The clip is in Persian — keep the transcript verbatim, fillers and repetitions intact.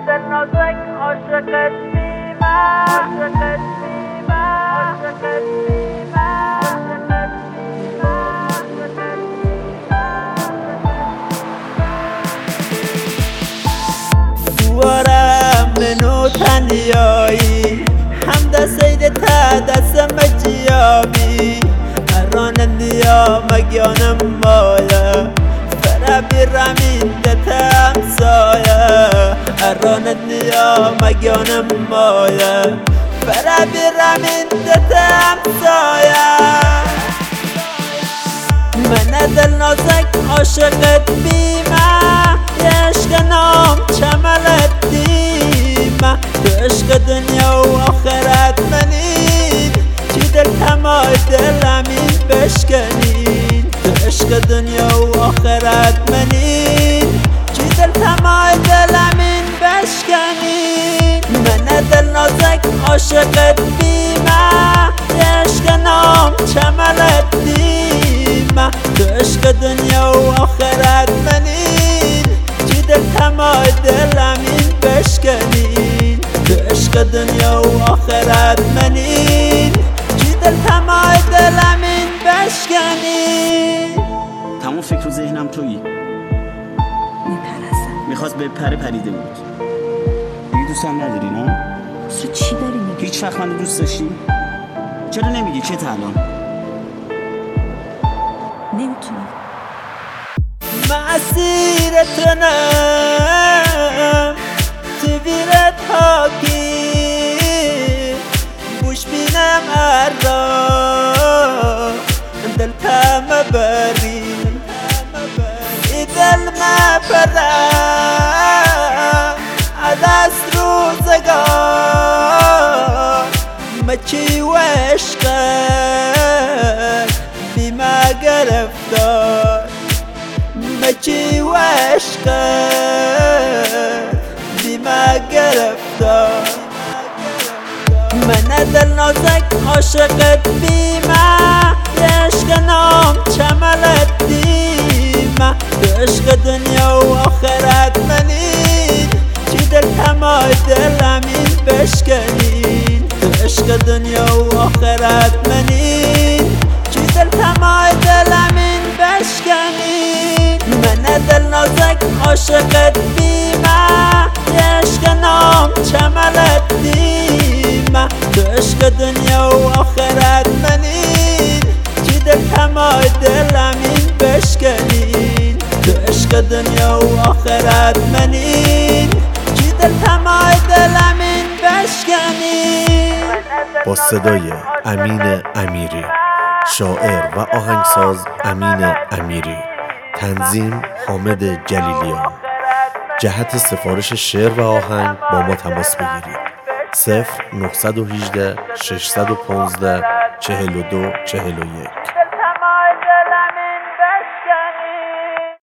دل نازک عاشقت بیمه عاشقت بیمه عاشقت بیمه عاشقت بیمه دوارم منو تنیایی هم دسید تا دست مجیابی اران دیا مگیانم مایا فرا بیرامین دتم سایا اران دیا مگیانم مایا فرا بیرامین دتم سایا من دل نازک عاشقت بیمه عشق نام چملت دیمه تو عشق دنیا و آخرت منین چی دل تمای دلمین بشکنین تو عشق دنیا و آخرت منین چی دل تمای دلمین بشکنین من دل نازک عاشقت بیمه عشق نام چملت دیمه تو عشق دنیا و آخرت منین چی دل تمای دلمین بشکنین تو عشق دنیا و آخرت منین چی دل تمای دلمین بشکنین. تمام فکر و ذهنم تویی. میپرستم. میخواست به پره پریده بود. دیگه دوستم نداری نه؟ تو چی داری میگی؟ هیچ وقت منو دوست داشتی؟ چرا نمیگی چه الان؟ نمیتونم. مسیر تنم تو ویرت حاکی بوش بینم ارا دل تم بری ای دل مبرم عدست روزگار مچی و عشقت بیمه گرفتار مچی و عشقت بیمه گرفتار من دل نازک عاشقت بیمه عشق نام چملت دیمه تو عشق دنیا و آخرت منین چی دل تمای دلمین بشکنین تو عشق دنیا و آخرت منین چی دل تمای دلمین بشکنین من دل نازک عاشقت بیمه عشق نام چملت دیمه تو عشق دنیا و آخرت منین چی دل تمای دلمین بشکنین تو عشق دنیا و آخرت منین چی دل تمای دلمین بشکنین. با صدای امین امیری، شاعر و آهنگساز امین امیری، تنظیم حامد جلیلیان. جهت سفارش شعر و آهنگ با ما تماس بگیرید. صفر نه یک هشت ششصد و پانزده چهل و دو چهل و یک.